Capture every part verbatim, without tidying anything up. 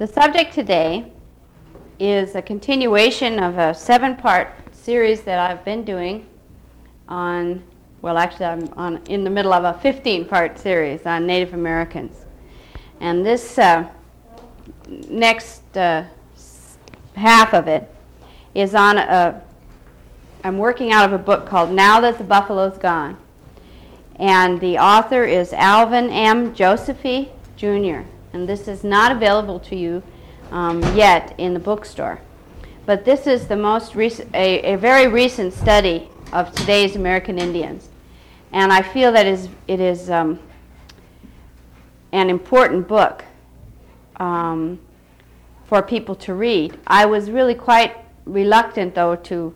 The subject today is a continuation of a seven-part series that I've been doing on, well actually I'm on in the middle of a fifteen-part series on Native Americans. And this uh, next uh, half of it is on a, I'm working out of a book called Now That the Buffalo's Gone. And the author is Alvin M. Josephy, Junior And this is not available to you um, yet in the bookstore. But this is the most recent, a, a very recent study of today's American Indians. And I feel that is, it is um, an important book um, for people to read. I was really quite reluctant, though, to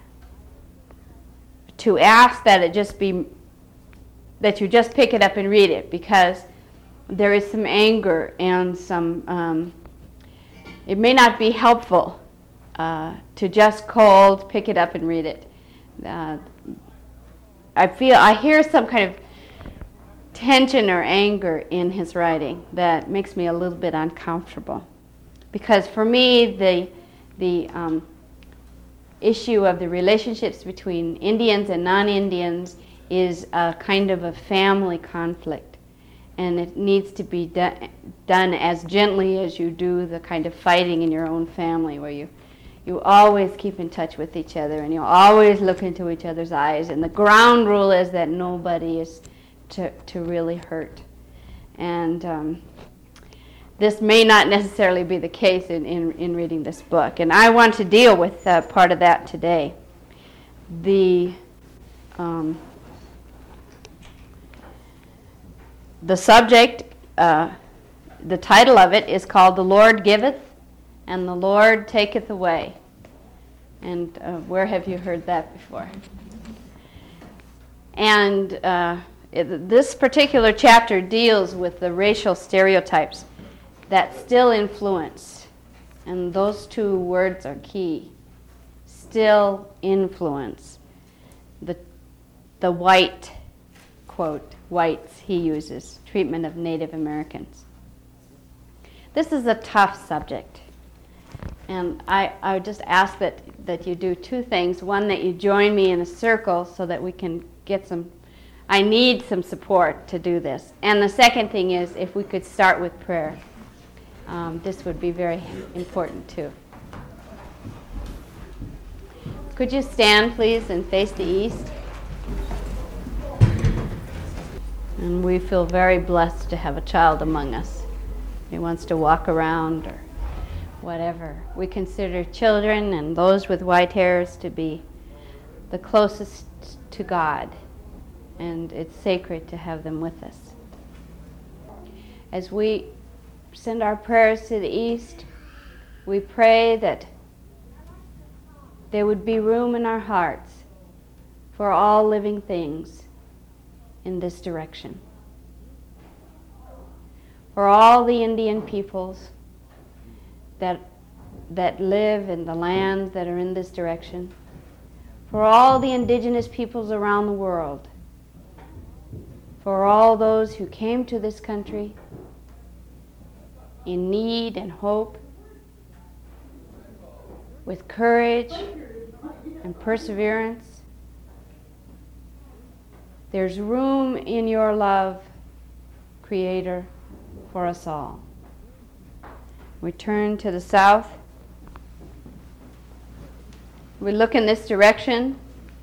to ask that it just be that you just pick it up and read it, because there is some anger and some, um, it may not be helpful uh, to just cold pick it up and read it. Uh, I feel, I hear some kind of tension or anger in his writing that makes me a little bit uncomfortable. Because for me, the, the um, issue of the relationships between Indians and non-Indians is a kind of a family conflict, and it needs to be do- done as gently as you do the kind of fighting in your own family, where you you always keep in touch with each other and you always look into each other's eyes, and the ground rule is that nobody is to, to really hurt. And um, this may not necessarily be the case in, in, in reading this book, and I want to deal with uh, part of that today. The um, The subject, uh, the title of it is called The Lord Giveth and the Lord Taketh Away. And uh, where have you heard that before? And uh, it, this particular chapter deals with the racial stereotypes that still influence. And those two words are key. Still influence. The, the white, quote, whites he uses, treatment of Native Americans. This is a tough subject. And I, I would just ask that, that you do two things. One, that you join me in a circle so that we can get some, I need some support to do this. And the second thing is, if we could start with prayer. Um, this would be very important too. Could you stand, please, and face the east? And we feel very blessed to have a child among us. He wants to walk around or whatever. We consider children and those with white hairs to be the closest to God, and it's sacred to have them with us. As we send our prayers to the east, we pray that there would be room in our hearts for all living things in this direction. For all the Indian peoples that that live in the lands that are in this direction, for all the indigenous peoples around the world, for all those who came to this country in need and hope, with courage and perseverance. There's room in your love, Creator, for us all. We turn to the south. We look in this direction.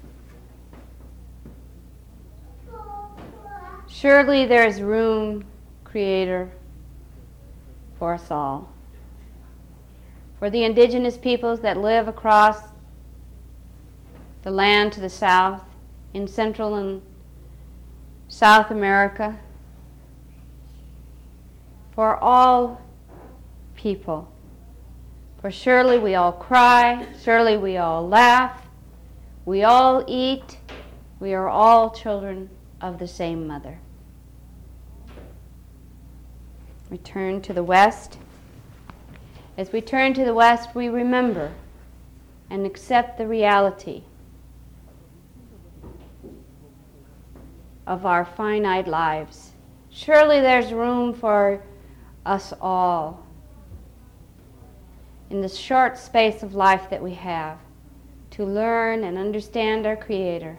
Surely there is room, Creator, for us all. For the indigenous peoples that live across the land to the south, in Central and South America, for all people. For surely we all cry, surely we all laugh, we all eat, we are all children of the same mother. We turn to the west. As we turn to the west, we remember and accept the reality of our finite lives. Surely there's room for us all in this short space of life that we have to learn and understand our Creator.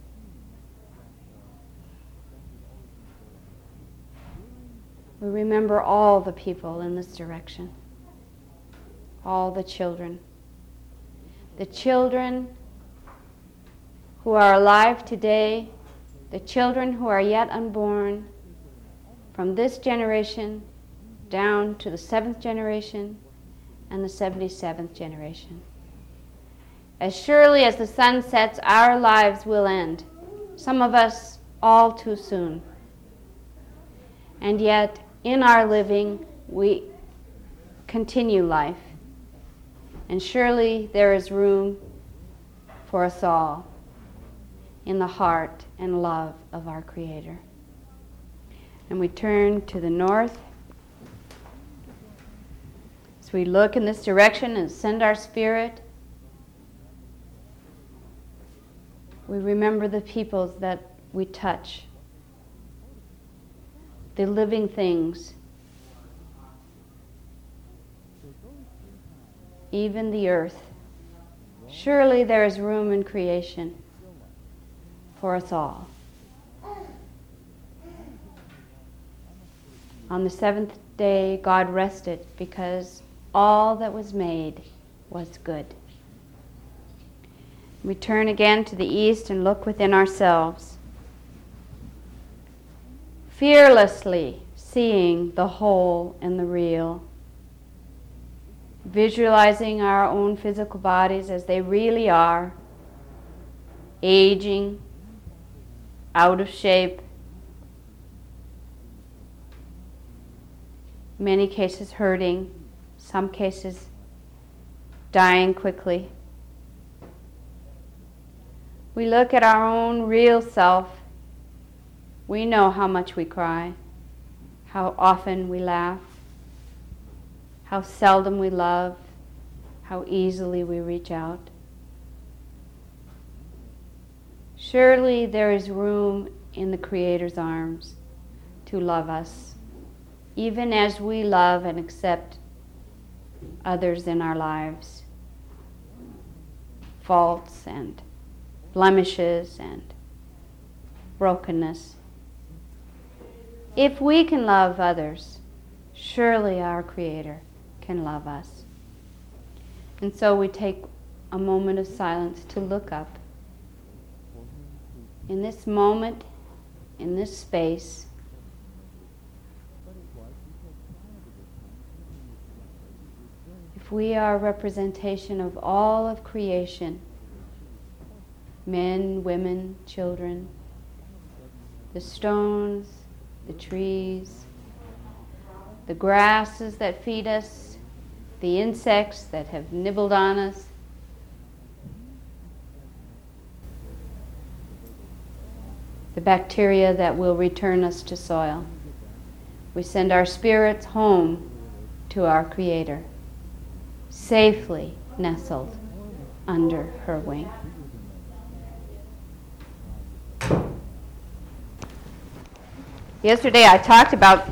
We remember all the people in this direction, all the children. The children who are alive today, the children who are yet unborn, from this generation down to the seventh generation and the seventy-seventh generation. As surely as the sun sets, our lives will end, some of us all too soon. And yet, in our living, we continue life. And surely there is room for us all in the heart and love of our Creator. And we turn to the north. As we look in this direction and send our spirit, we remember the peoples that we touch, the living things, even the earth. Surely there is room in creation for us all. On the seventh day, God rested because all that was made was good. We turn again to the east and look within ourselves, fearlessly seeing the whole and the real, visualizing our own physical bodies as they really are, aging, out of shape, many cases hurting, some cases dying quickly. We look at our own real self. We know how much we cry, how often we laugh, how seldom we love, how easily we reach out. Surely there is room in the Creator's arms to love us, even as we love and accept others in our lives, faults and blemishes and brokenness. If we can love others, surely our Creator can love us. And so we take a moment of silence to look up. In this moment, in this space, if we are a representation of all of creation, men, women, children, the stones, the trees, the grasses that feed us, the insects that have nibbled on us, the bacteria that will return us to soil. We send our spirits home to our Creator, safely nestled under her wing. Yesterday I talked about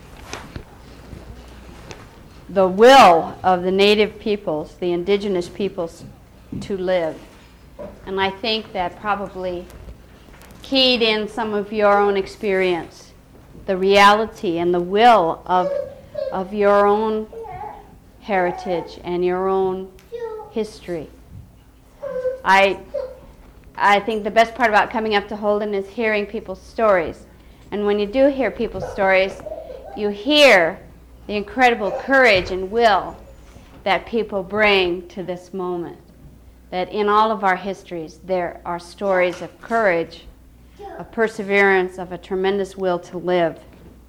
the will of the native peoples, the indigenous peoples, to live. And I think that probably keyed in some of your own experience, the reality and the will of, of your own heritage and your own history. I, I think the best part about coming up to Holden is hearing people's stories. And when you do hear people's stories, you hear the incredible courage and will that people bring to this moment. That in all of our histories, there are stories of courage, of perseverance, of a tremendous will to live.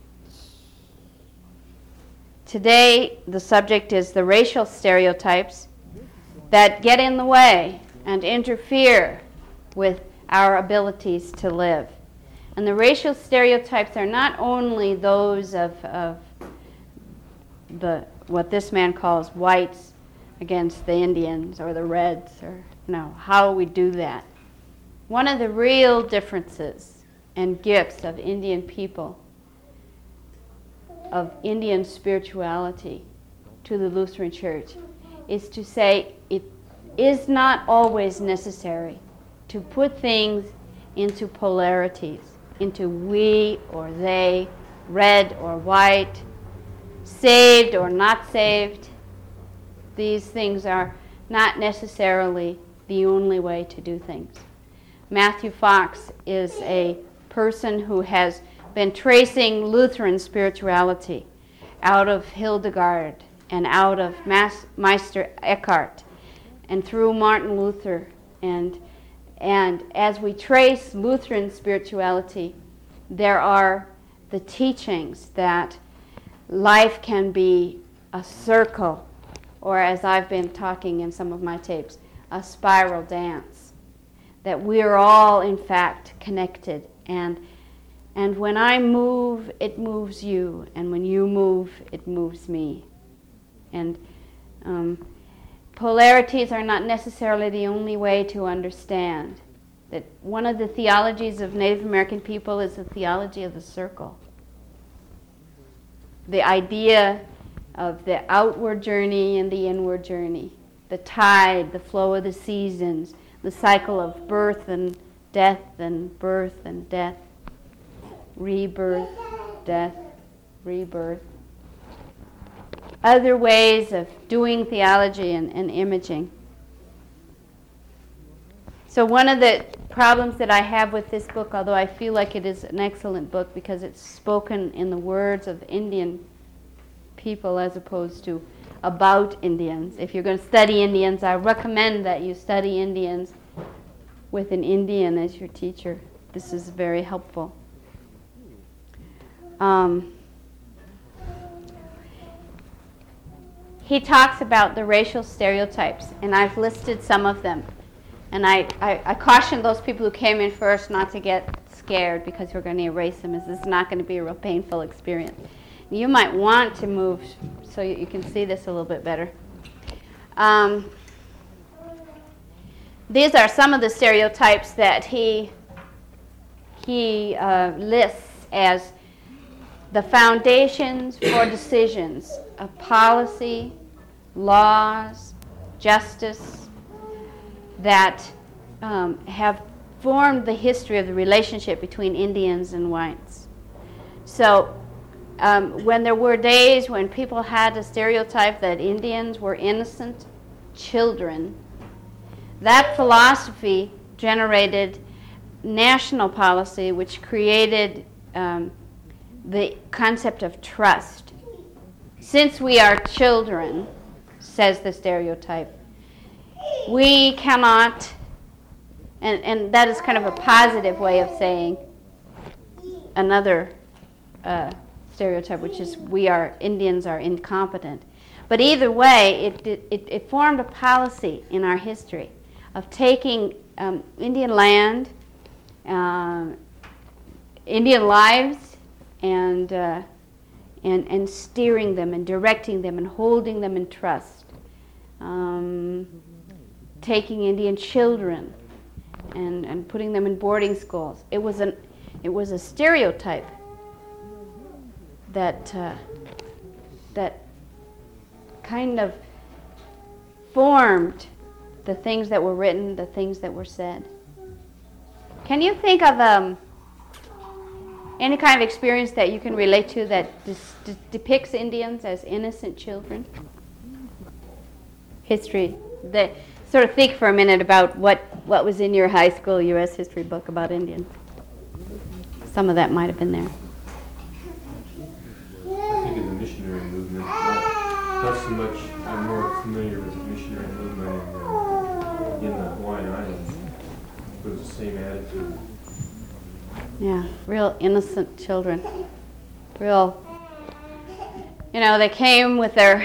Today, the subject is the racial stereotypes that get in the way and interfere with our abilities to live. And the racial stereotypes are not only those of, of the what this man calls whites against the Indians or the Reds, or you know, how we do that. One of the real differences and gifts of Indian people, of Indian spirituality to the Lutheran Church, is to say it is not always necessary to put things into polarities, into we or they, red or white, saved or not saved. These things are not necessarily the only way to do things. Matthew Fox is a person who has been tracing Lutheran spirituality out of Hildegard and out of Mas- Meister Eckhart and through Martin Luther. And, and as we trace Lutheran spirituality, there are the teachings that life can be a circle, or as I've been talking in some of my tapes, a spiral dance, that we are all in fact connected, and and when I move, it moves you, and when you move, it moves me. And um, polarities are not necessarily the only way to understand that one of the theologies of Native American people is the theology of the circle. The idea of the outward journey and the inward journey, the tide, the flow of the seasons, the cycle of birth and death and birth and death, rebirth, death, rebirth. Other ways of doing theology and, and imaging. So one of the problems that I have with this book, although I feel like it is an excellent book because it's spoken in the words of Indian people as opposed to about Indians. If you're going to study Indians, I recommend that you study Indians with an Indian as your teacher. This is very helpful. Um, he talks about the racial stereotypes, and I've listed some of them. And I, I, I caution those people who came in first not to get scared because we're going to erase them, as this is not going to be a real painful experience. You might want to move so you can see this a little bit better. Um, these are some of the stereotypes that he, he uh, lists as the foundations for decisions of policy, laws, justice, that um, have formed the history of the relationship between Indians and whites. So um, when there were days when people had a stereotype that Indians were innocent children, that philosophy generated national policy which created um, the concept of trust. Since we are children, says the stereotype, we cannot, and, and that is kind of a positive way of saying another uh, stereotype, which is we are, Indians are incompetent. But either way, it, it, it formed a policy in our history of taking um, Indian land, uh, Indian lives, and, uh, and, and steering them and directing them and holding them in trust. Um, taking Indian children and, and putting them in boarding schools. It was an it was a stereotype that uh, that kind of formed the things that were written, the things that were said. Can you think of um, any kind of experience that you can relate to that dis- de- depicts Indians as innocent children? History. The, sort of think for a minute about what, what was in your high school U S history book about Indians. Some of that might have been there. I think of the missionary movement. Not, not so much, I'm more familiar with the missionary movement in the, in the Hawaiian Islands. It was the same attitude. Yeah, real innocent children. Real, you know, they came with their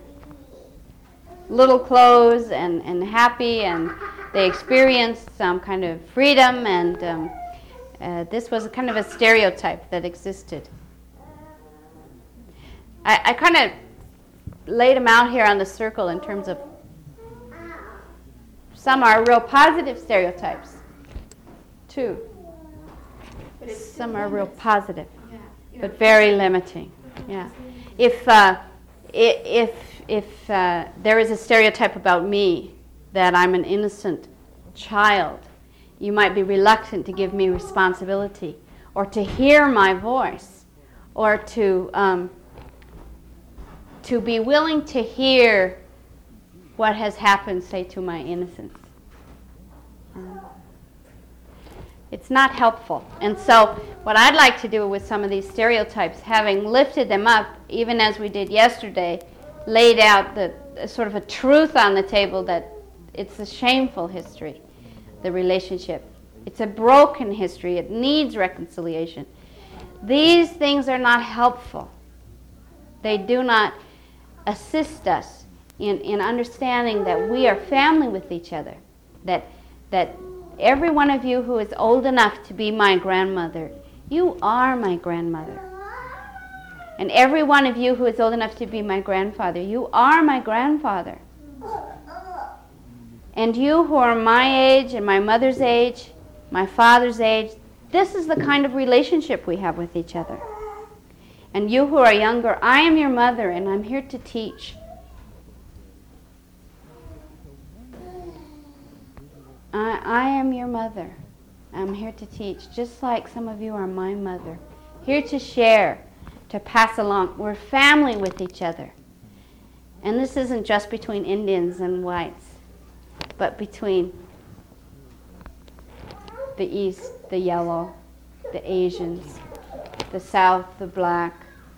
little clothes and, and happy, and they experienced some kind of freedom, and um, uh, this was kind of a stereotype that existed. I, I kind of laid them out here on the circle in terms of some are real positive stereotypes, too. Some are real positive, but very limiting. Yeah. If uh, if if uh, there is a stereotype about me that I'm an innocent child, you might be reluctant to give me responsibility or to hear my voice or to um, to be willing to hear what has happened, say, to my innocence. Um, it's not helpful. And so what I'd like to do with some of these stereotypes, having lifted them up, even as we did yesterday, laid out the sort of a truth on the table that it's a shameful history, the relationship. It's a broken history. It needs reconciliation. These things are not helpful. They do not assist us in, in understanding that we are family with each other, that that every one of you who is old enough to be my grandmother, you are my grandmother. And every one of you who is old enough to be my grandfather, you are my grandfather. And you who are my age and my mother's age, my father's age, this is the kind of relationship we have with each other. And you who are younger, I am your mother and I'm here to teach. I, I am your mother. I'm here to teach, just like some of you are my mother. Here to share, to pass along. We're family with each other. And this isn't just between Indians and whites, but between the East, the yellow, the Asians, the South, the black,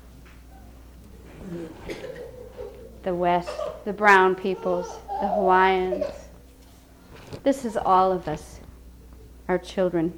the West, the brown peoples, the Hawaiians. This is all of us, our children.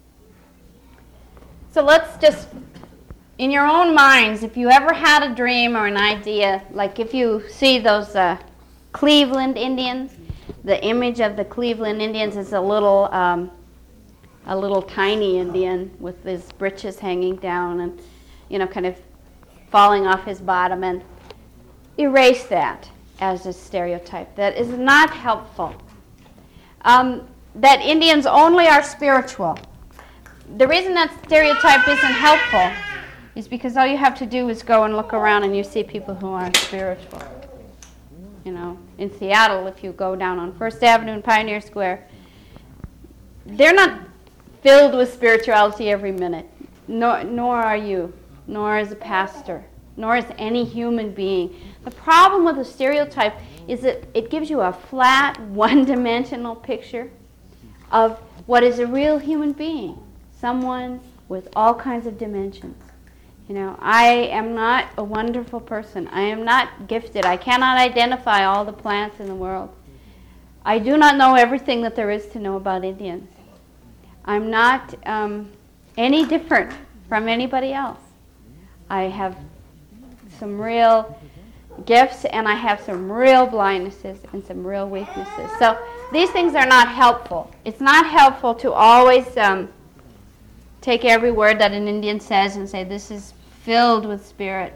So let's just, in your own minds, if you ever had a dream or an idea, like if you see those uh, Cleveland Indians, the image of the Cleveland Indians is a little, um, a little tiny Indian with his breeches hanging down and, you know, kind of falling off his bottom, and erase that as a stereotype. That is not helpful. Um, that Indians only are spiritual. The reason that stereotype isn't helpful is because all you have to do is go and look around and you see people who aren't spiritual. You know, in Seattle, if you go down on First Avenue and Pioneer Square, they're not filled with spirituality every minute, nor, nor are you, nor is a pastor, nor is any human being. The problem with the stereotype is that it gives you a flat, one-dimensional picture of what is a real human being, someone with all kinds of dimensions. You know, I am not a wonderful person. I am not gifted. I cannot identify all the plants in the world. I do not know everything that there is to know about Indians. I'm not um, any different from anybody else. I have some real gifts, and I have some real blindnesses and some real weaknesses. So these things are not helpful. It's not helpful to always um, take every word that an Indian says and say, this is filled with spirit,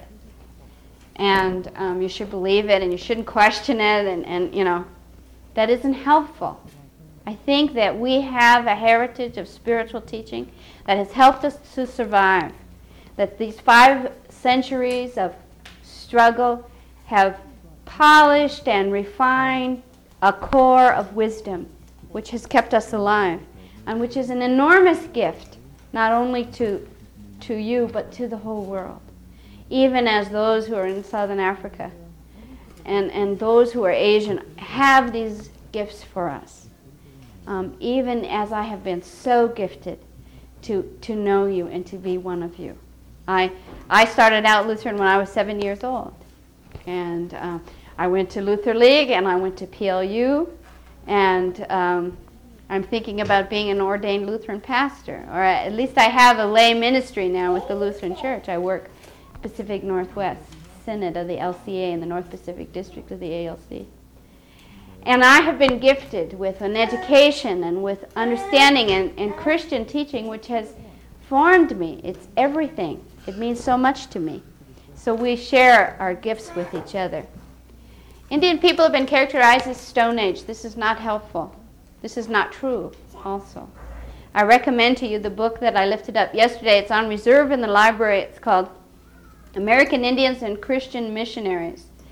and um, you should believe it, and you shouldn't question it, and, and, you know, that isn't helpful. I think that we have a heritage of spiritual teaching that has helped us to survive, that these five centuries of struggle have polished and refined a core of wisdom which has kept us alive, and which is an enormous gift, not only to, to you, but to the whole world, even as those who are in Southern Africa and, and those who are Asian have these gifts for us, um, even as I have been so gifted to, to know you and to be one of you. I, I started out Lutheran when I was seven years old. And uh, I went to Luther League, and I went to P L U, and um, I'm thinking about being an ordained Lutheran pastor, or at least I have a lay ministry now with the Lutheran Church. I work Pacific Northwest Synod of the L C A in the North Pacific District of the A L C. And I have been gifted with an education and with understanding and, and Christian teaching which has formed me. It's everything. It means so much to me. So we share our gifts with each other. Indian people have been characterized as Stone Age. This is not helpful. This is not true also. I recommend to you the book that I lifted up yesterday. It's on reserve in the library. It's called American Indians and Christian Missionaries.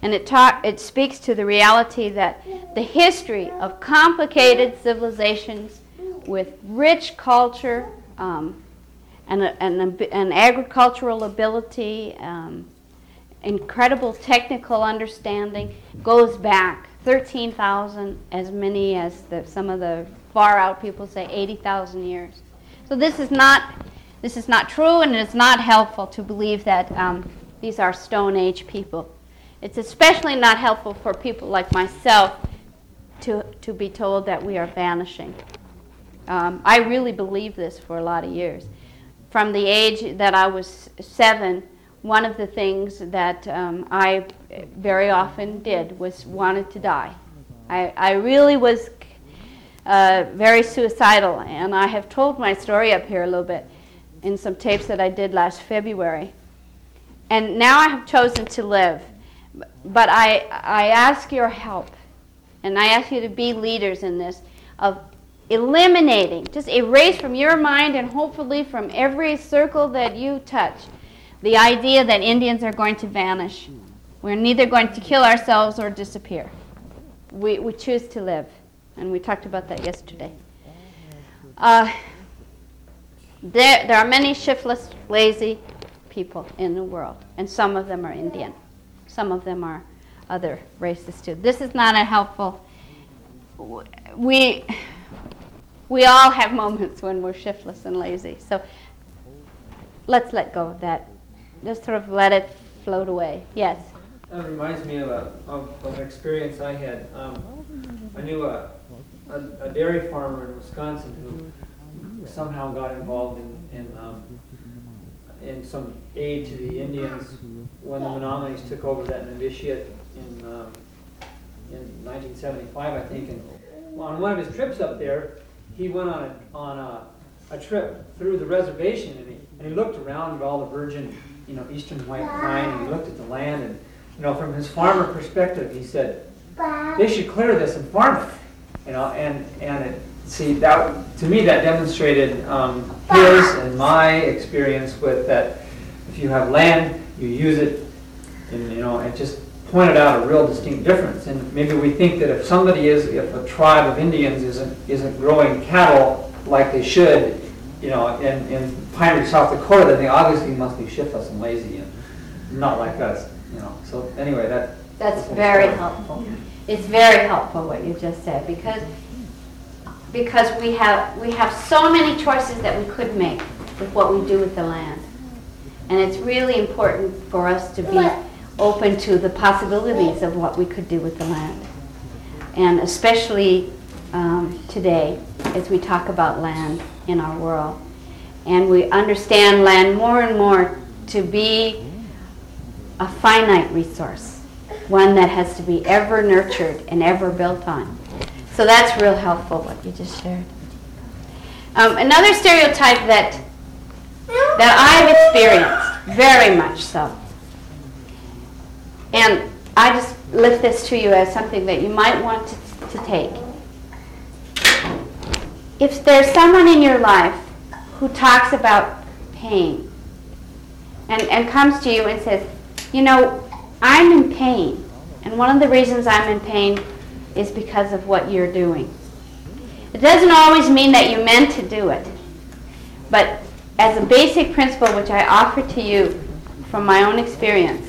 And it talk, it speaks to the reality that the history of complicated civilizations with rich culture um, and, and, and agricultural ability, um, incredible technical understanding, goes back thirteen thousand, as many as the, some of the far out people say eighty thousand years. So this is not this is not true, and it's not helpful to believe that um, these are Stone Age people. It's especially not helpful for people like myself to, to be told that we are vanishing. Um, I really believed this for a lot of years. From the age that I was seven, one of the things that um, I very often did was wanted to die. I, I really was uh, very suicidal, and I have told my story up here a little bit in some tapes that I did last February. And now I have chosen to live. But I, I ask your help, and I ask you to be leaders in this, of eliminating, just erase from your mind and hopefully from every circle that you touch, the idea that Indians are going to vanish. We're neither going to kill ourselves or disappear. We, we choose to live, and we talked about that yesterday. Uh, there, there are many shiftless, lazy people in the world, and some of them are Indian. Some of them are other races too. This is not a helpful. We we all have moments when we're shiftless and lazy. So let's let go of that. Just sort of let it float away. Yes. That reminds me of, a, of, of an experience I had. Um, I knew a, a, a dairy farmer in Wisconsin who somehow got involved in in, um, in some aid to the Indians when the Menominees took over that novitiate in um, in nineteen seventy-five, I think. And on one of his trips up there, he went on a, on a, a trip through the reservation, and he and he looked around at all the virgin, you know, eastern white pine, and he looked at the land, and you know, from his farmer perspective, he said, they should clear this and farm it, you know, and and it, see that to me that demonstrated um, his and my experience with that. If you have land, you use it, and you know, it just pointed out a real distinct difference. And maybe we think that if somebody is, if a tribe of Indians isn't isn't growing cattle like they should, you know, in, in Pine Ridge, South Dakota, then they obviously must be shiftless and lazy and not like us, you know. So anyway, that that's very helpful. It's very helpful what you just said, because because we have we have so many choices that we could make with what we do with the land. And it's really important for us to be open to the possibilities of what we could do with the land. And especially um, today, as we talk about land in our world. And we understand land more and more to be a finite resource, one that has to be ever nurtured and ever built on. So that's real helpful, what you just shared. Um, another stereotype that that I've experienced, very much so. And I just lift this to you as something that you might want to, to take. If there's someone in your life who talks about pain and, and comes to you and says, you know, I'm in pain, and one of the reasons I'm in pain is because of what you're doing. It doesn't always mean that you meant to do it, but as a basic principle, which I offer to you from my own experience,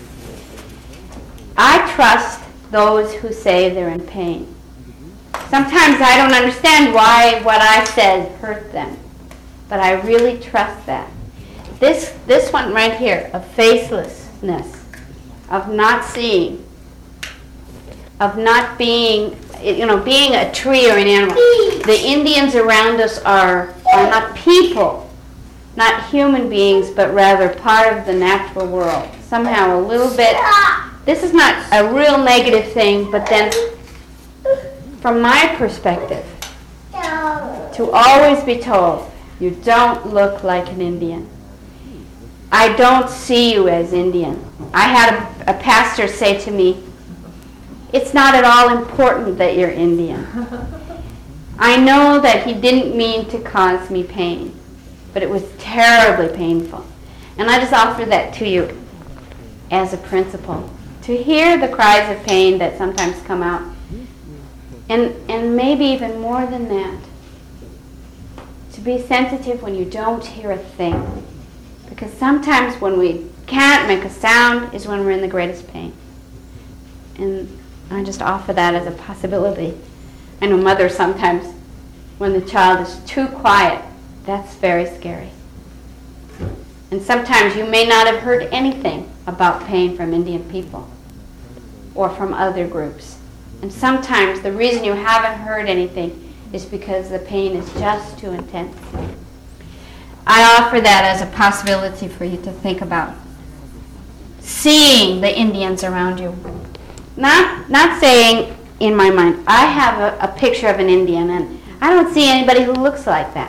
I trust those who say they're in pain. Sometimes I don't understand why what I said hurt them, but I really trust that. This, this one right here, of facelessness, of not seeing, of not being, you know, being a tree or an animal. The Indians around us are, are not people, not human beings, but rather part of the natural world. Somehow a little bit, this is not a real negative thing, but then from my perspective, to always be told, you don't look like an Indian. I don't see you as Indian. I had a, a pastor say to me, it's not at all important that you're Indian. I know that he didn't mean to cause me pain, but it was terribly painful. And I just offer that to you as a principle to hear the cries of pain that sometimes come out, and and maybe even more than that, to be sensitive when you don't hear a thing, because sometimes when we can't make a sound is when we're in the greatest pain. And I just offer that as a possibility. I know mothers sometimes, when the child is too quiet, that's very scary. And sometimes you may not have heard anything about pain from Indian people or from other groups. And sometimes the reason you haven't heard anything is because the pain is just too intense. I offer that as a possibility for you to think about. Seeing the Indians around you. Not, not saying in my mind, I have a, a picture of an Indian and I don't see anybody who looks like that.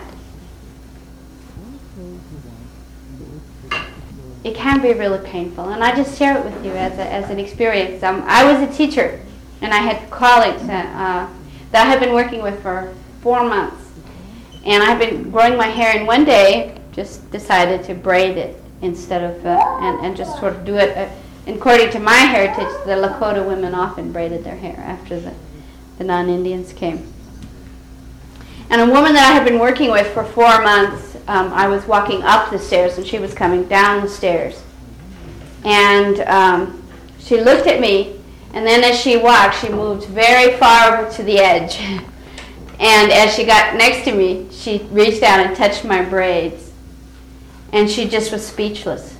It can be really painful, and I just share it with you as, a, as an experience. Um, I was a teacher, and I had colleagues that, uh, that I had been working with for four months. And I had been growing my hair, and one day just decided to braid it instead of, uh, and, and just sort of do it. Uh, according to my heritage, the Lakota women often braided their hair after the, the non-Indians came. And a woman that I had been working with for four months, um, I was walking up the stairs and she was coming down the stairs. And um, she looked at me, and then as she walked, she moved very far over to the edge. And as she got next to me, she reached out and touched my braids. And she just was speechless.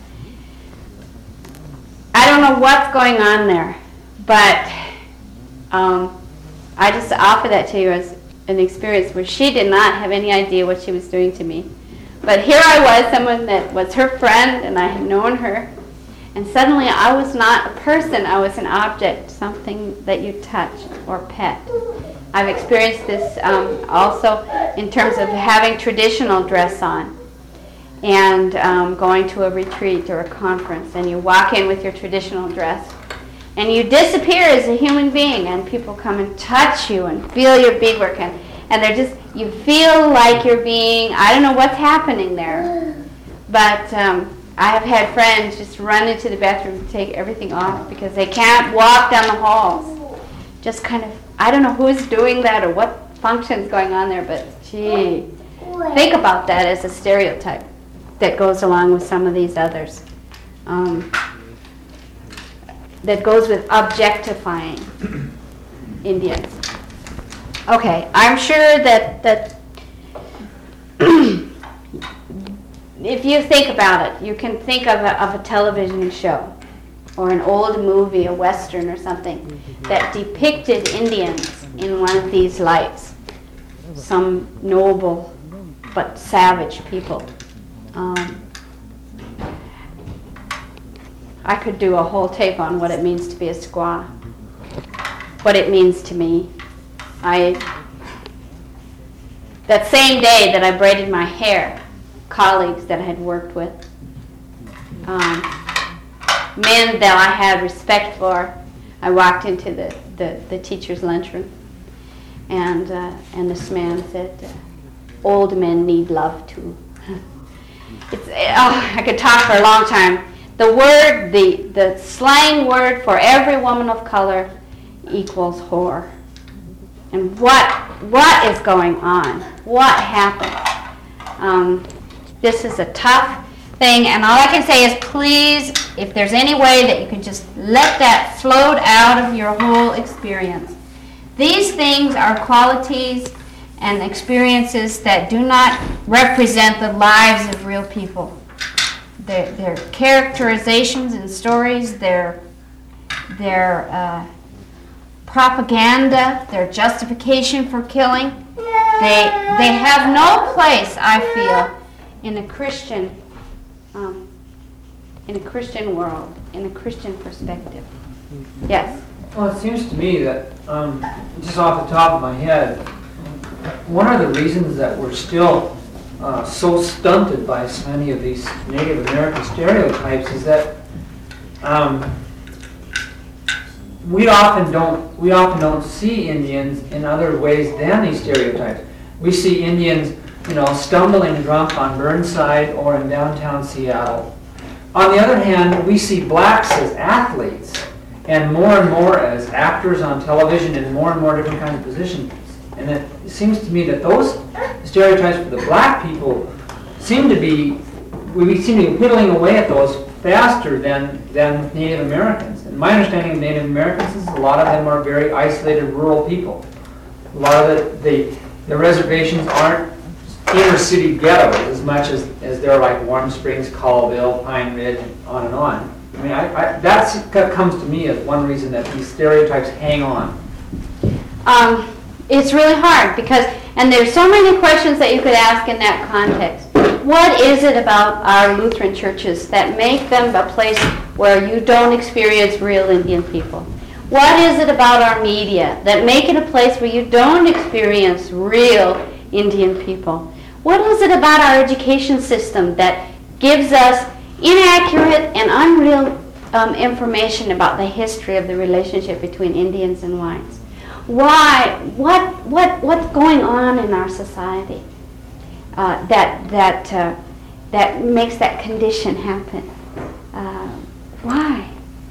I don't know what's going on there, but um, I just offer that to you as an experience where she did not have any idea what she was doing to me. But here I was, someone that was her friend, and I had known her, and suddenly I was not a person, I was an object, something that you touch or pet. I've experienced this um, also in terms of having traditional dress on and um, going to a retreat or a conference, and you walk in with your traditional dress and you disappear as a human being, and people come and touch you and feel your beadwork, and, and they're just, you feel like you're being, I don't know what's happening there, but um, I have had friends just run into the bathroom to take everything off because they can't walk down the halls. Just kind of, I don't know who's doing that or what function's going on there, but gee, think about that as a stereotype that goes along with some of these others. Um, that goes with objectifying Indians. Okay, I'm sure that, that if you think about it, you can think of a, of a television show or an old movie, a Western or something, that depicted Indians in one of these lights. Some noble but savage people. Um, I could do a whole tape on what it means to be a squaw, what it means to me. I, that same day that I braided my hair, colleagues that I had worked with, um, men that I had respect for, I walked into the, the, the teacher's lunchroom, and, uh, and this man said, uh, old men need love too. It's, oh, I could talk for a long time. The word, the, the slang word for every woman of color equals whore. And what what is going on? What happened? Um, this is a tough thing, and all I can say is please, if there's any way that you can just let that float out of your whole experience. These things are qualities and experiences that do not represent the lives of real people. Their, their characterizations and stories, their, their uh, propaganda, their justification for killing, they, they have no place, I feel, in a Christian, um, in a Christian world, in a Christian perspective. Yes? Well, it seems to me that, um, just off the top of my head, one of the reasons that we're still Uh, so stunted by so many of these Native American stereotypes is that um, we often don't we often don't see Indians in other ways than these stereotypes. We see Indians, you know, stumbling drunk on Burnside or in downtown Seattle. on the other hand, we see blacks as athletes and more and more as actors on television in more and more different kinds of positions. And it seems to me that those stereotypes for the black people seem to be, we seem to be whittling away at those faster than, than Native Americans. And my understanding of Native Americans is a lot of them are very isolated rural people. A lot of the, the, the reservations aren't inner city ghettos as much as, as they're like Warm Springs, Colville, Pine Ridge, on and on. I mean, I, I, that comes to me as one reason that these stereotypes hang on. Um, it's really hard because, and there's so many questions that you could ask in that context. What is it about our Lutheran churches that make them a place where you don't experience real Indian people? What is it about our media that make it a place where you don't experience real Indian people? What is it about our education system that gives us inaccurate and unreal um, information about the history of the relationship between Indians and whites? Why? What? What? What's going on in our society uh, that that uh, that makes that condition happen? Uh, why?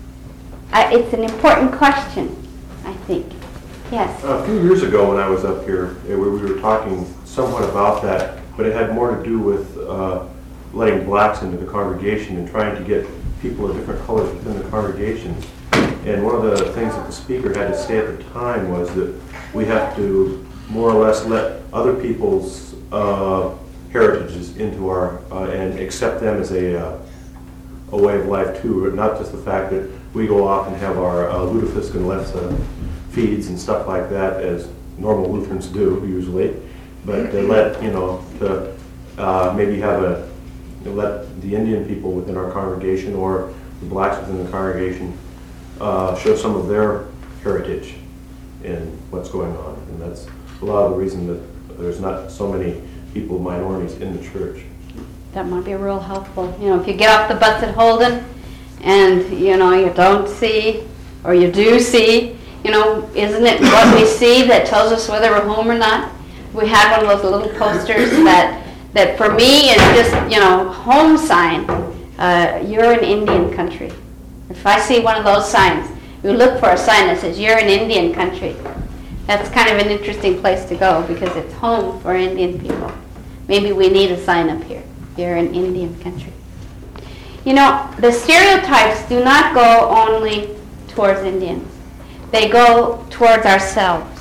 I, it's an important question, I think. Yes. A few years ago, when I was up here, eh, we we were talking somewhat about that, but it had more to do with uh, letting blacks into the congregation and trying to get people of different colors within the congregations. And one of the things that the speaker had to say at the time was that we have to more or less let other people's uh, heritages into our, uh, and accept them as a, uh, a way of life too, not just the fact that we go off and have our uh, lutefisk and lessa feeds and stuff like that as normal Lutherans do usually, but to let, you know, to uh, maybe have a, let the Indian people within our congregation or the blacks within the congregation uh, show some of their heritage in what's going on. And that's a lot of the reason that there's not so many people, minorities in the church. That might be real helpful. You know, if you get off the bus at Holden and, you know, you don't see, or you do see, you know, isn't it what we see that tells us whether we're home or not? We had one of those little posters that, that for me is just, you know, home sign. Uh, you're in Indian country. If I see one of those signs, you look for a sign that says you're in Indian country. That's kind of an interesting place to go because it's home for Indian people. Maybe we need a sign up here. You're in Indian country. You know, the stereotypes do not go only towards Indians. They go towards ourselves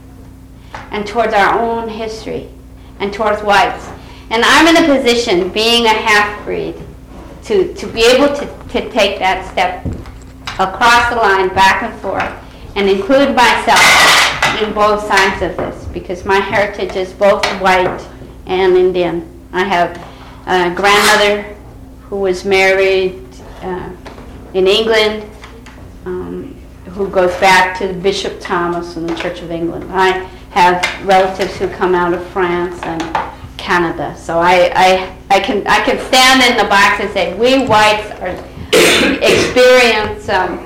and towards our own history and towards whites. And I'm in a position, being a half-breed, to, to be able to, to take that step across the line, back and forth, and include myself in both sides of this, because my heritage is both white and Indian. I have a grandmother who was married uh, in England, um, who goes back to Bishop Thomas and the Church of England. I have relatives who come out of France and Canada. So I, I, I can I can stand in the box and say we whites are experience um,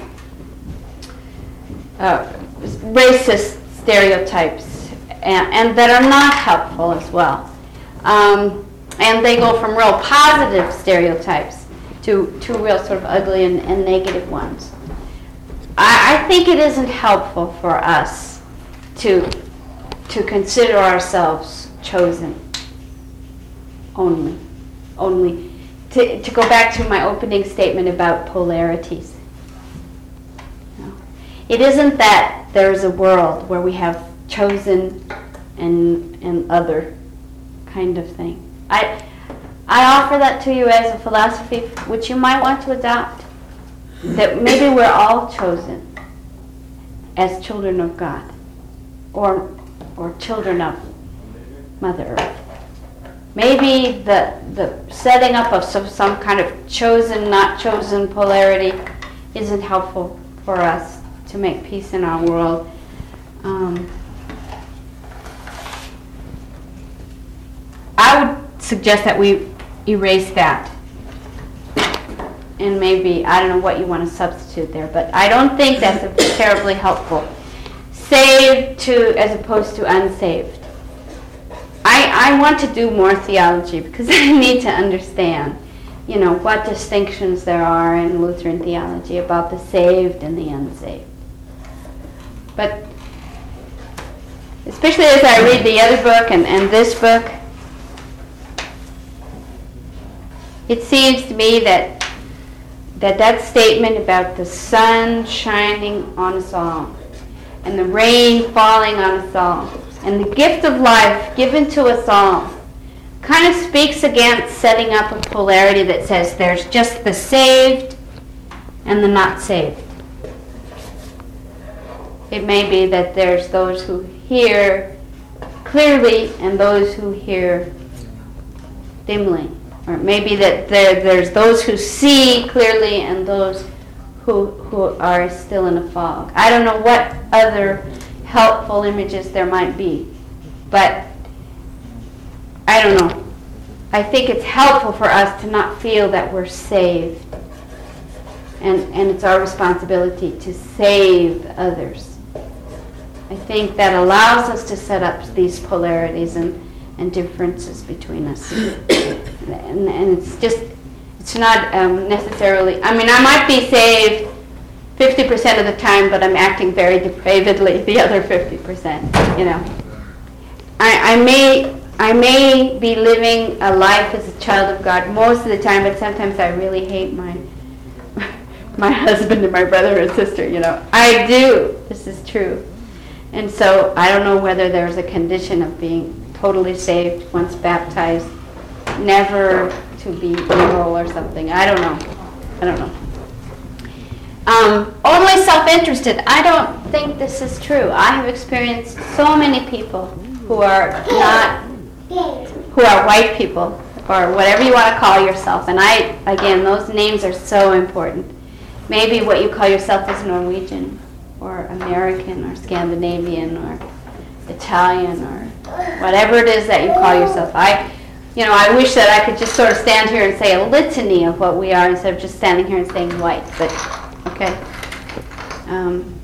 uh, racist stereotypes and, and that are not helpful as well. Um, and they go from real positive stereotypes to, to real sort of ugly and, and negative ones. I, I think it isn't helpful for us to to consider ourselves chosen only. Only. To, to go back to my opening statement about polarities. You know, it isn't that there's a world where we have chosen and and other kind of thing. I I offer that to you as a philosophy which you might want to adopt. That maybe we're all chosen as children of God, or or children of Mother Earth. Maybe the the setting up of some, some kind of chosen, not chosen polarity isn't helpful for us to make peace in our world. Um, I would suggest that we erase that. And maybe, I don't know what you want to substitute there, but I don't think that's terribly helpful. Saved to, as opposed to unsaved. I, I want to do more theology because I need to understand, you know, what distinctions there are in Lutheran theology about the saved and the unsaved. But especially as I read the other book and, and this book, it seems to me that that that statement about the sun shining on us all and the rain falling on us all and the gift of life given to us all kind of speaks against setting up a polarity that says there's just the saved and the not saved. It may be that there's those who hear clearly and those who hear dimly. Or maybe that there, there's those who see clearly and those who, who are still in a fog. I don't know what other helpful images there might be, but I don't know. I think it's helpful for us to not feel that we're saved. And, and it's our responsibility to save others. I think that allows us to set up these polarities and, and differences between us. And, and it's just, it's not um, necessarily, I mean, I might be saved fifty percent of the time, but I'm acting very depravedly the other fifty percent, you know. I, I may I may be living a life as a child of God most of the time, but sometimes I really hate my my husband and my brother and sister, you know. I do. This is true. And so I don't know whether there's a condition of being totally saved, once baptized, never to be evil or something. I don't know. I don't know. Um, only self-interested. I don't think this is true. I have experienced so many people who are not, who are white people, or whatever you want to call yourself. And I, again, those names are so important. Maybe what you call yourself is Norwegian, or American, or Scandinavian, or Italian, or whatever it is that you call yourself. I, you know, I wish that I could just sort of stand here and say a litany of what we are instead of just standing here and saying white. But okay. Um,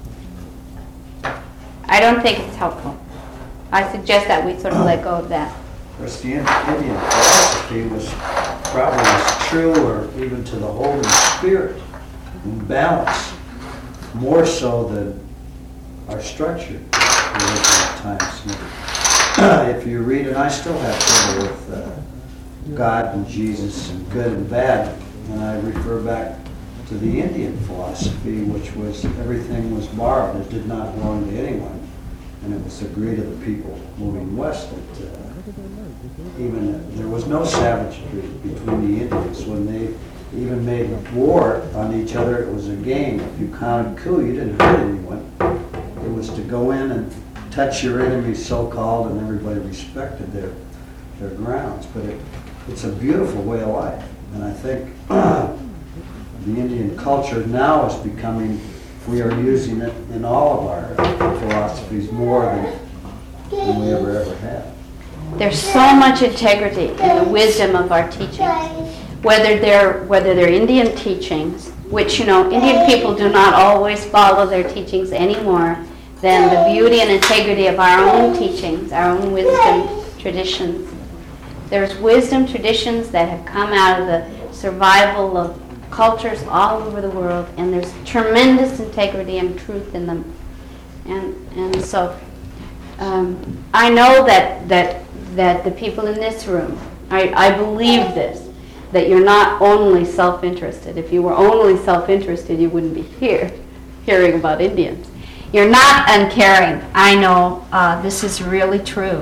I don't think it's helpful. I suggest that we sort of let go of that. Whereas the Indian philosophy was probably as true, or even to the Holy Spirit, in balance, more so than our structured religion at times. If you read, and I still have trouble with uh, God and Jesus and good and bad, and I refer back to the Indian philosophy, which was everything was borrowed. It did not belong to anyone, and it was agreed of the people moving west that uh, even uh, there was no savagery between the Indians. When they even made war on each other, it was a game. If you counted coup, you didn't hurt anyone. It was to go in and touch your enemy, so-called, and everybody respected their their grounds. But it, it's a beautiful way of life, and I think uh, the Indian culture now is becoming, we are using it in all of our philosophies more than, than we ever ever have. There's so much integrity in the wisdom of our teachings, whether they're whether they're Indian teachings, which, you know, Indian people do not always follow their teachings anymore than the beauty and integrity of our own teachings, our own wisdom traditions. There's wisdom traditions that have come out of the survival of cultures all over the world, and there's tremendous integrity and truth in them. And and so um, I know that that that the people in this room, I, I believe this, that you're not only self-interested. If you were only self-interested, you wouldn't be here hearing about Indians. You're not uncaring. I know uh, this is really true.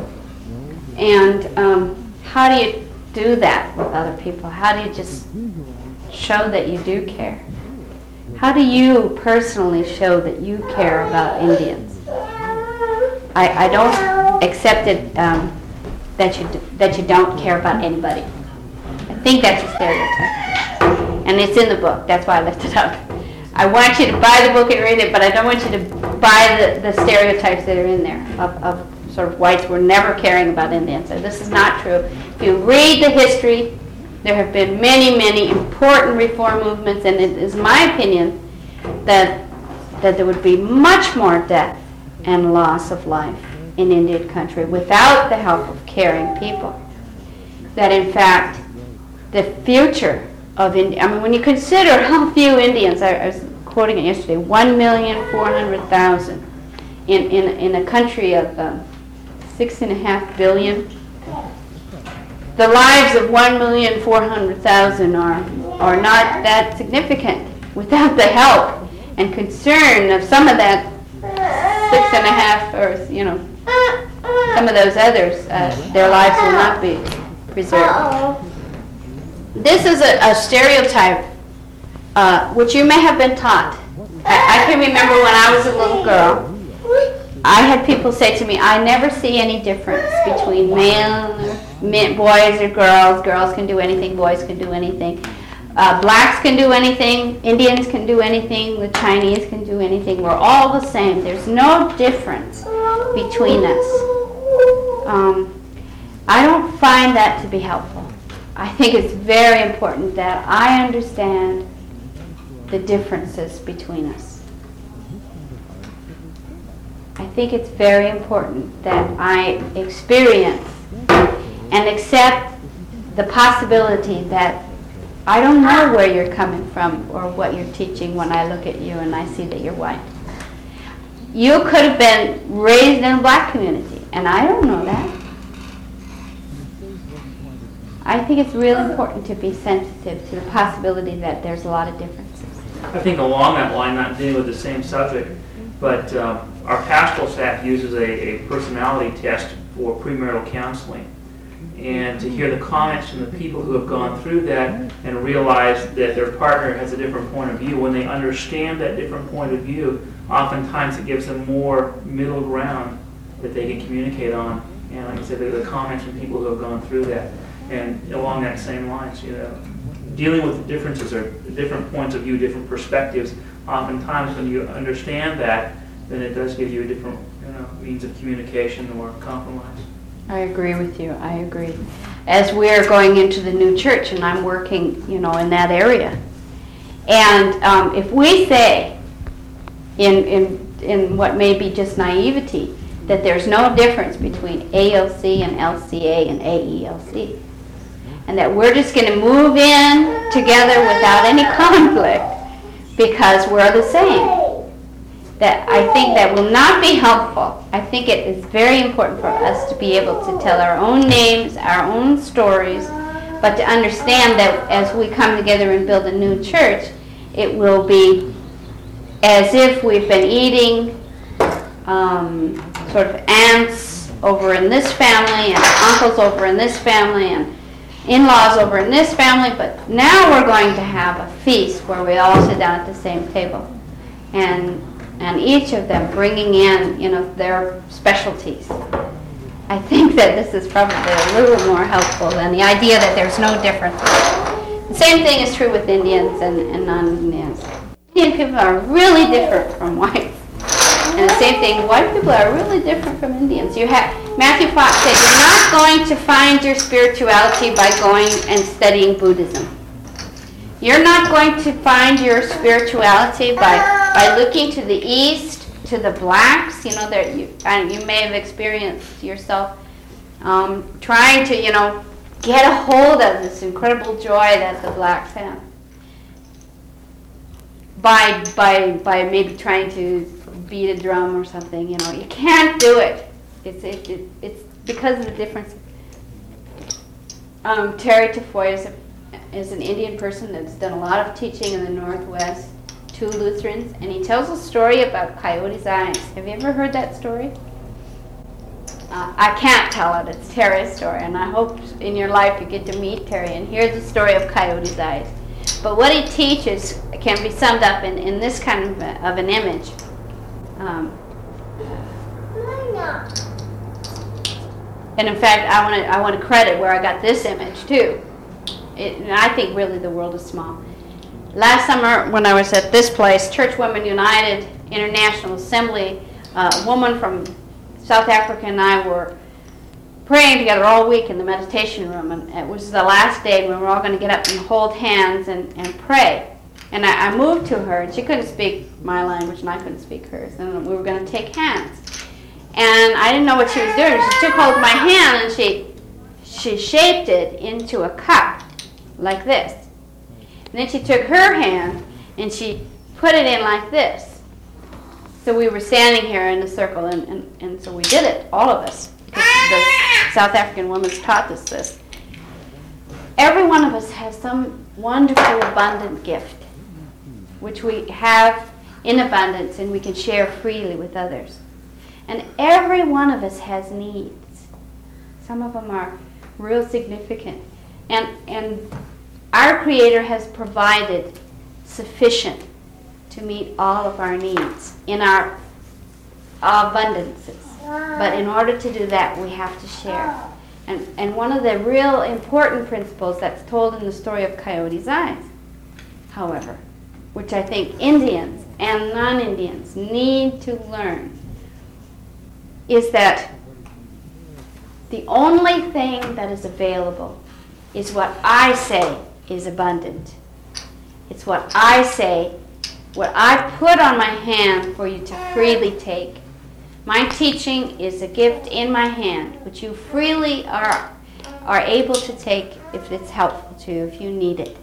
And um, how do you do that with other people? How do you just show that you do care? How do you personally show that you care about Indians? I, I don't accept it um, that you d- that you don't care about anybody. I think that's a stereotype, and it's in the book. That's why I left it up. I want you to buy the book and read it, but I don't want you to buy the, the stereotypes that are in there of, of sort of whites were never caring about Indians. So this is not true. If you read the history, there have been many, many important reform movements, and it is my opinion that that there would be much more death and loss of life in Indian country without the help of caring people. That in fact, the future of India. I mean, when you consider how few Indians, I, I was quoting it yesterday, one million four hundred thousand in, in, in a country of um, six and a half billion. The lives of one million four hundred thousand are, are not that significant without the help and concern of some of that six and a half, or, you know, some of those others. Uh, their lives will not be preserved. This is a, a stereotype uh, which you may have been taught. I, I can remember when I was a little girl, I had people say to me, I never see any difference between male, men, boys or girls. Girls can do anything, boys can do anything. Uh, blacks can do anything, Indians can do anything, the Chinese can do anything. We're all the same. There's no difference between us. Um, I don't find that to be helpful. I think it's very important that I understand the differences between us. I think it's very important that I experience and accept the possibility that I don't know where you're coming from or what you're teaching when I look at you and I see that you're white. You could have been raised in a black community, and I don't know that. I think it's really important to be sensitive to the possibility that there's a lot of differences. I think along that line, not dealing with the same subject, but um, our pastoral staff uses a, a personality test for premarital counseling. And to hear the comments from the people who have gone through that and realize that their partner has a different point of view, when they understand that different point of view, oftentimes it gives them more middle ground that they can communicate on. And like I said, the comments from people who have gone through that. And along that same lines, you know, dealing with the differences or different points of view, different perspectives, oftentimes when you understand that, then it does give you a different, you know, means of communication or compromise. I agree with you. I agree. As we're going into the new church, and I'm working, you know, in that area, and um, if we say, in in in what may be just naivety, that there's no difference between A L C and L C A and A E L C, and that we're just going to move in together without any conflict because we're the same, that I think that will not be helpful. I think it is very important for us to be able to tell our own names, our own stories, but to understand that as we come together and build a new church, it will be as if we've been eating um, sort of aunts over in this family and uncles over in this family and in-laws over in this family, but now we're going to have a feast where we all sit down at the same table, and and each of them bringing in, you know, their specialties. I think that this is probably a little more helpful than the idea that there's no difference. The same thing is true with Indians and, and non-Indians. Indian people are really different from whites. And the same thing, white people are really different from Indians. You have Matthew Fox said, you're not going to find your spirituality by going and studying Buddhism. You're not going to find your spirituality by, by looking to the east, to the blacks. You know, that you, and you may have experienced yourself um, trying to, you know, get a hold of this incredible joy that the blacks have. By, by, by maybe trying to beat a drum or something, you know. You can't do it. It's, it, it, it's because of the difference. Um, Terry Tafoya is, a, is an Indian person that's done a lot of teaching in the Northwest to Lutherans, and he tells a story about Coyote's eyes. Have you ever heard that story? Uh, I can't tell it. It's Terry's story, and I hope in your life you get to meet Terry and hear the story of Coyote's eyes. But what he teaches can be summed up in, in this kind of, a, of an image. Um, and in fact, I want to I want to credit where I got this image too. It, and I think really the world is small. Last summer, when I was at this place, Church Women United International Assembly, uh, a woman from South Africa and I were praying together all week in the meditation room, and it was the last day when we were all going to get up and hold hands and, and pray. And I, I moved to her, and she couldn't speak my language, and I couldn't speak hers, and we were going to take hands. And I didn't know what she was doing. She took hold of my hand, and she she shaped it into a cup, like this. And then she took her hand and she put it in like this. So we were standing here in a circle, and, and, and so we did it, all of us, because the South African woman taught us this. Every one of us has some wonderful, abundant gift, which we have in abundance and we can share freely with others. And every one of us has needs. Some of them are real significant. And, and our Creator has provided sufficient to meet all of our needs in our abundances. But in order to do that, we have to share. And, and one of the real important principles that's told in the story of Coyote's Eyes, however, which I think Indians and non-Indians need to learn, is that the only thing that is available is what I say is abundant. It's what I say, what I put on my hand for you to freely take. My teaching is a gift in my hand, which you freely are, are able to take if it's helpful to you, if you need it.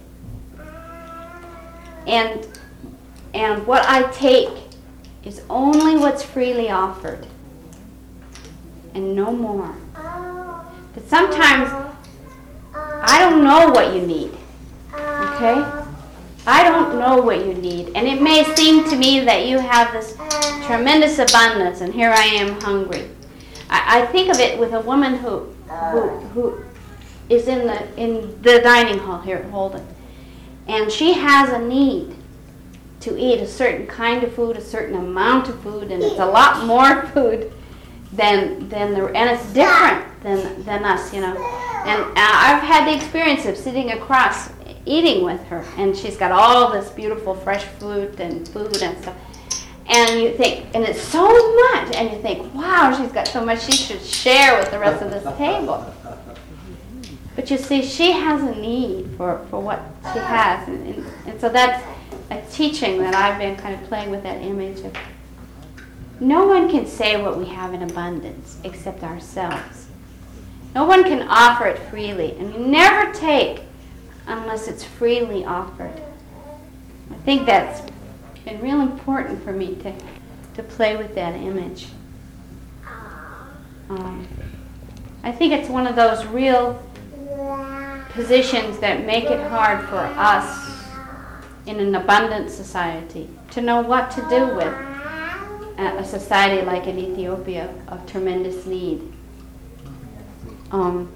And, and what I take is only what's freely offered, and no more. But sometimes I don't know what you need, okay? I don't know what you need, and it may seem to me that you have this tremendous abundance, and here I am hungry. I, I think of it with a woman who, who, who is in the in the dining hall here at Holden, and she has a need to eat a certain kind of food, a certain amount of food, and it's a lot more food than than the, and it's different than than us, you know. And uh, I've had the experience of sitting across, eating with her, and she's got all this beautiful fresh fruit and food and stuff. And you think, and it's so much, and you think, wow, she's got so much, she should share with the rest of this table. But you see, she has a need for, for what she has, and, and, and so that's a teaching that I've been kind of playing with, that image of no one can say what we have in abundance except ourselves. No one can offer it freely, and you never take unless it's freely offered. I think that's been real important for me to, to play with that image. Um, I think it's one of those real positions that make it hard for us in an abundant society to know what to do with a, a society like in Ethiopia of tremendous need. Um,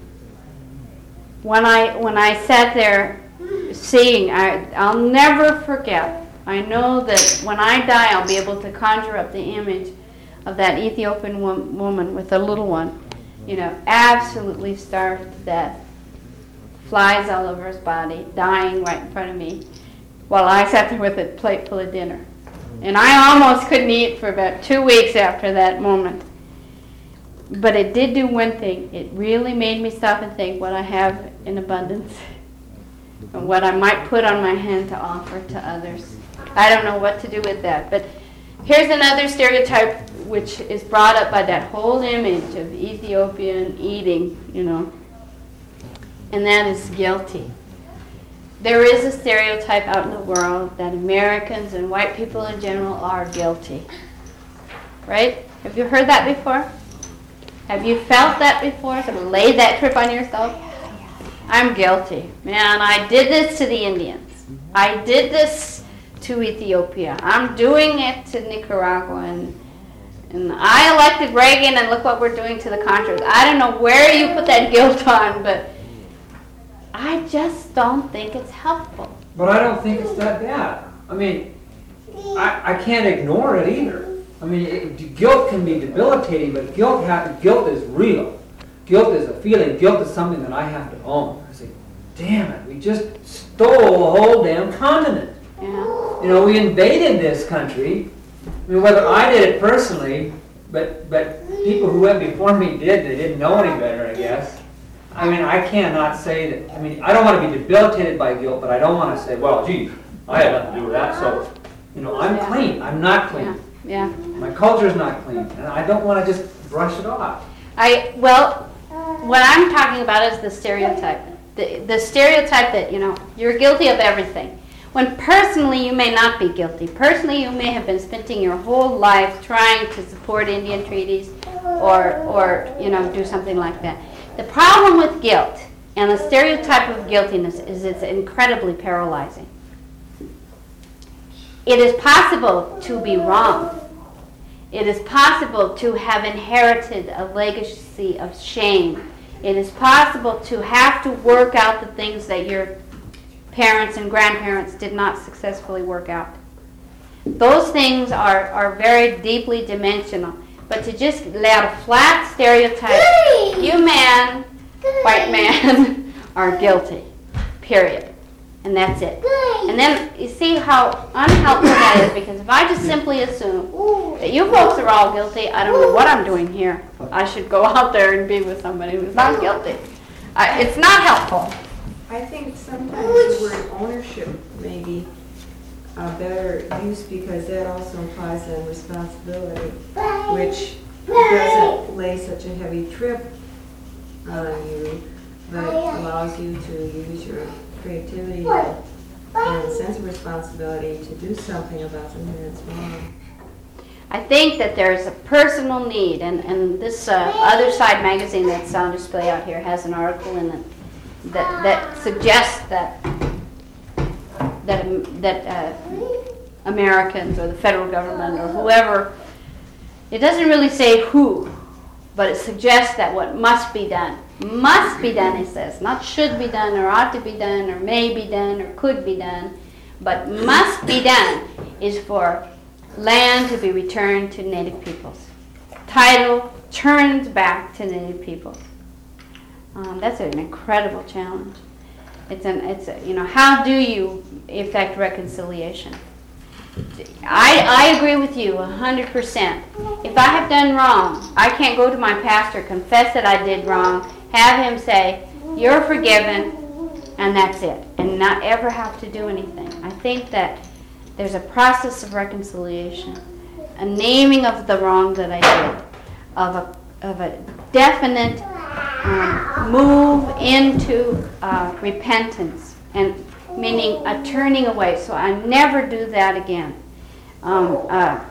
when I when I sat there seeing, I, I'll never forget. I know that when I die, I'll be able to conjure up the image of that Ethiopian wo- woman with a little one, you know, absolutely starved to death, flies all over his body, dying right in front of me, while I sat there with a plate full of dinner. And I almost couldn't eat for about two weeks after that moment. But it did do one thing. It really made me stop and think what I have in abundance and what I might put on my hand to offer to others. I don't know what to do with that. But here's another stereotype which is brought up by that whole image of Ethiopian eating, you know, and that is guilty. There is a stereotype out in the world that Americans and white people in general are guilty. Right? Have you heard that before? Have you felt that before? Sort of laid that trip on yourself? I'm guilty. Man, I did this to the Indians. I did this to Ethiopia. I'm doing it to Nicaragua. And, and I elected Reagan, and look what we're doing to the Contras. I don't know where you put that guilt on, but I just don't think it's helpful. But I don't think it's that bad. I mean, I, I can't ignore it either. I mean, it, guilt can be debilitating, but guilt ha- guilt is real. Guilt is a feeling. Guilt is something that I have to own. I say, damn it, we just stole a whole damn continent. Yeah. You know, we invaded this country. I mean, whether I did it personally, but but people who went before me did, they didn't know any better, I guess. I mean, I cannot say that. I mean, I don't want to be debilitated by guilt, but I don't want to say, well, gee, I had nothing to do with that, so, you know, I'm Yeah. clean. I'm not clean. Yeah. Yeah. My culture is not clean, and I don't want to just brush it off. I well, what I'm talking about is the stereotype. the, the stereotype that, you know, you're guilty of everything. When personally you may not be guilty. Personally you may have been spending your whole life trying to support Indian treaties or, or you know, do something like that. The problem with guilt and the stereotype of guiltiness is it's incredibly paralyzing. It is possible to be wrong. It is possible to have inherited a legacy of shame. It is possible to have to work out the things that your parents and grandparents did not successfully work out. Those things are, are very deeply dimensional. But to just lay out a flat stereotype, you man, white man, are guilty, period. And that's it. And then you see how unhelpful that is, because if I just simply assume that you folks are all guilty, I don't know what I'm doing here. I should go out there and be with somebody who's not guilty. I, it's not helpful. I think sometimes the word ownership may be a better use, because that also implies a responsibility, which doesn't lay such a heavy trip on you, but allows you to use your creativity and a sense of responsibility to do something about something that's wrong. I think that there's a personal need, and, and this uh, Other Side magazine that's on display out here has an article in it that, that suggests that that, um, that uh, Americans or the federal government or whoever, it doesn't really say who, but it suggests that what must be done, must be done, it says, not should be done or ought to be done or may be done or could be done, but must be done is for land to be returned to Native peoples. Title turned back to Native peoples. Um, that's an incredible challenge. It's an, it's a, you know, how do you effect reconciliation? I, I agree with you one hundred percent. If I have done wrong, I can't go to my pastor, confess that I did wrong, have him say, you're forgiven, and that's it, and not ever have to do anything. I think that there's a process of reconciliation, a naming of the wrong that I did, of a, of a definite um, move into uh, repentance, and meaning a turning away, so I never do that again. Um, uh,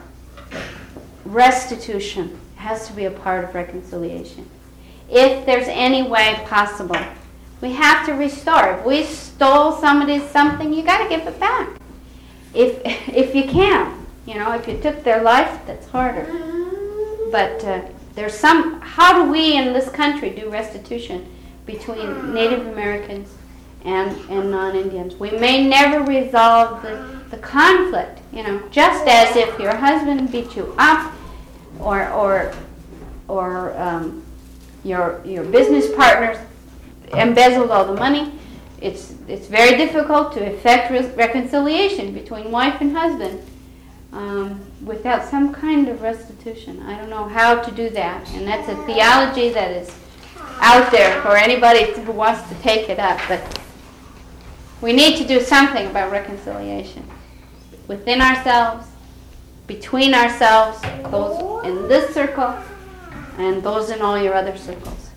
restitution has to be a part of reconciliation. If there's any way possible, we have to restore. If we stole somebody's something, you got to give it back. If if you can, you know, if you took their life, that's harder. But uh, there's some. How do we in this country do restitution between Native Americans and and non-Indians? We may never resolve the the conflict. You know, just as if your husband beat you up, or or or um, your your business partners embezzled all the money. It's it's very difficult to effect re- reconciliation between wife and husband um, without some kind of restitution. I don't know how to do that, and that's a theology that is out there for anybody who wants to take it up. But we need to do something about reconciliation within ourselves, between ourselves, those in this circle, and those in all your other circles.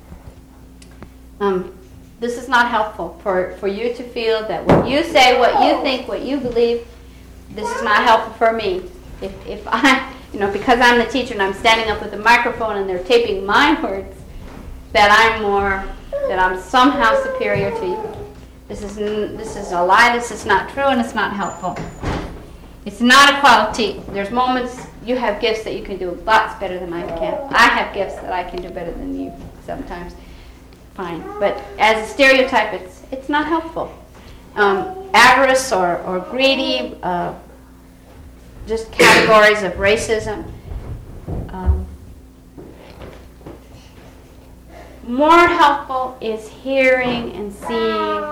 Um, This is not helpful for, for you to feel that what you say, what you think, what you believe, this is not helpful for me. If, if I, you know, because I'm the teacher and I'm standing up with a microphone and they're taping my words, that I'm more, that I'm somehow superior to you. This is, this is a lie, this is not true, and it's not helpful. It's not equality. There's moments you have gifts that you can do lots better than I can. I have gifts that I can do better than you sometimes. Fine, but as a stereotype, it's it's not helpful. Um, avarice or, or greedy, uh, just categories of racism. Um, more helpful is hearing and seeing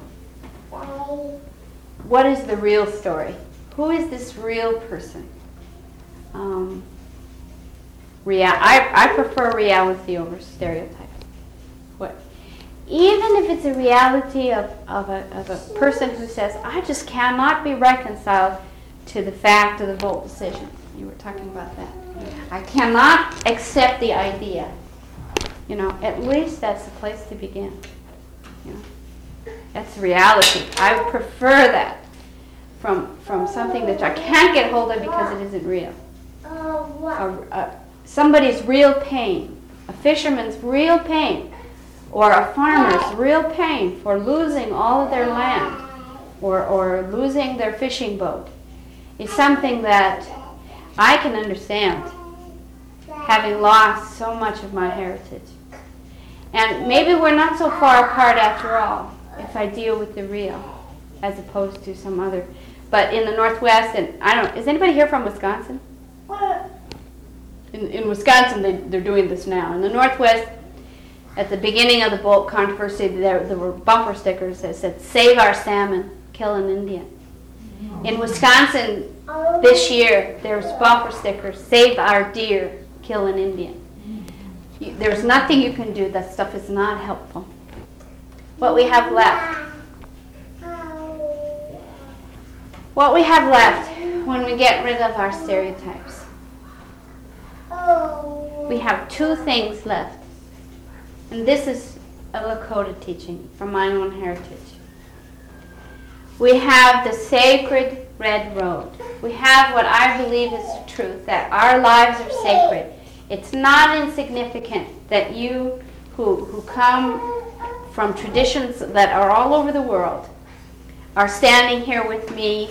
what is the real story. Who is this real person? Um, rea- I, I prefer reality over stereotype. What? Even if it's a reality of, of, a, of a person who says, I just cannot be reconciled to the fact of the vote decision. You were talking about that. I cannot accept the idea. You know, at least that's the place to begin. You know? That's reality. I prefer that from from something that I can't get hold of because it isn't real. A, a, somebody's real pain, a fisherman's real pain, or a farmer's real pain for losing all of their land or, or losing their fishing boat is something that I can understand, having lost so much of my heritage. And maybe we're not so far apart after all, if I deal with the real, as opposed to some other. But in the Northwest, and I don't, is anybody here from Wisconsin? In, in Wisconsin, they, they're doing this now. In the Northwest, at the beginning of the boat controversy, there, there were bumper stickers that said, "Save our salmon, kill an Indian." In Wisconsin, this year, there's bumper stickers, "Save our deer, kill an Indian." You, there's nothing you can do. That stuff is not helpful. What we have left. What we have left when we get rid of our stereotypes. We have two things left. And this is a Lakota teaching from my own heritage. We have the sacred red road. We have what I believe is the truth, that our lives are sacred. It's not insignificant that you who, who come from traditions that are all over the world are standing here with me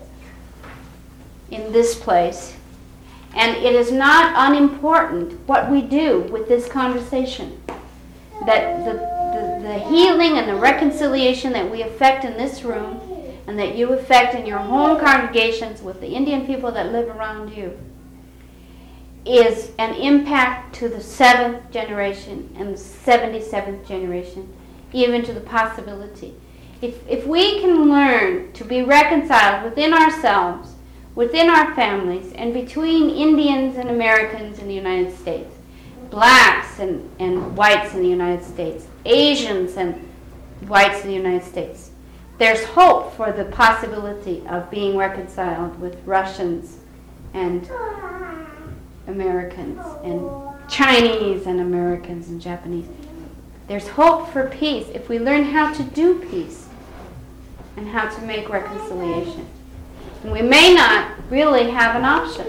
in this place. And it is not unimportant what we do with this conversation. That the, the, the healing and the reconciliation that we effect in this room and that you effect in your home congregations with the Indian people that live around you is an impact to the seventh generation and the seventy-seventh generation, even to the possibility. If, if we can learn to be reconciled within ourselves, within our families, and between Indians and Americans in the United States, blacks and, and whites in the United States, Asians and whites in the United States, there's hope for the possibility of being reconciled with Russians and Americans and Chinese and Americans and Japanese. There's hope for peace if we learn how to do peace and how to make reconciliation. And we may not really have an option.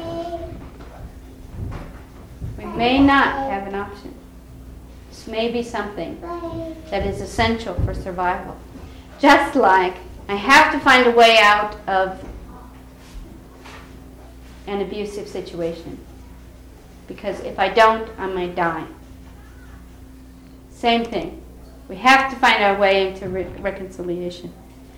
We may not have an option. This may be something that is essential for survival. Just like I have to find a way out of an abusive situation. Because if I don't, I might die. Same thing. We have to find our way into re- reconciliation.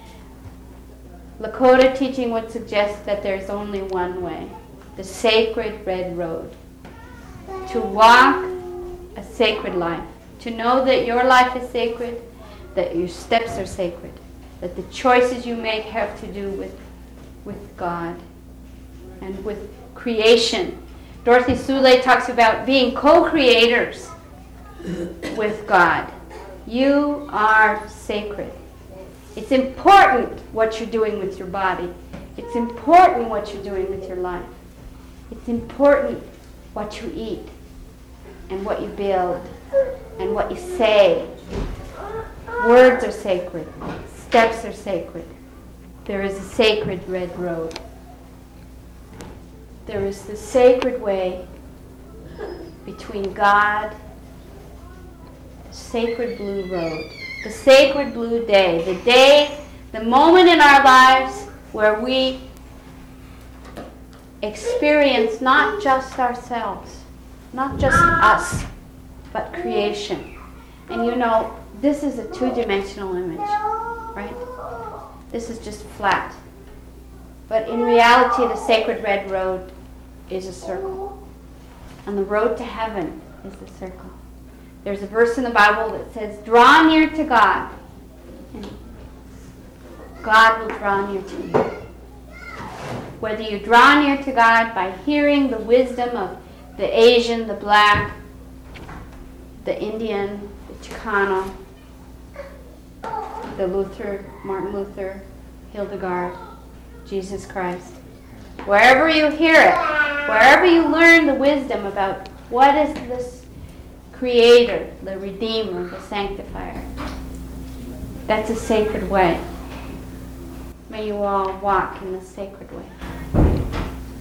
Lakota teaching would suggest that there's only one way, the sacred red road. To walk a sacred life. To know that your life is sacred, that your steps are sacred, that the choices you make have to do with, with God and with creation. Dorothy Soule talks about being co-creators with God. You are sacred. It's important what you're doing with your body. It's important what you're doing with your life. It's important what you eat and what you build and what you say. Words are sacred. Steps are sacred. There is a sacred red road. There is the sacred way between God, the sacred blue road, the sacred blue day, the day, the moment in our lives where we experience not just ourselves, not just us, but creation. And you know, this is a two-dimensional image, right? This is just flat. But in reality, the sacred red road is a circle. And the road to heaven is the circle. There's a verse in the Bible that says, draw near to God, and God will draw near to you. Whether you draw near to God by hearing the wisdom of the Asian, the black, the Indian, the Chicano, the Luther, Martin Luther, Hildegard, Jesus Christ. Wherever you hear it, wherever you learn the wisdom about what is this Creator, the Redeemer, the Sanctifier, That's a sacred way. May you all walk in the sacred way.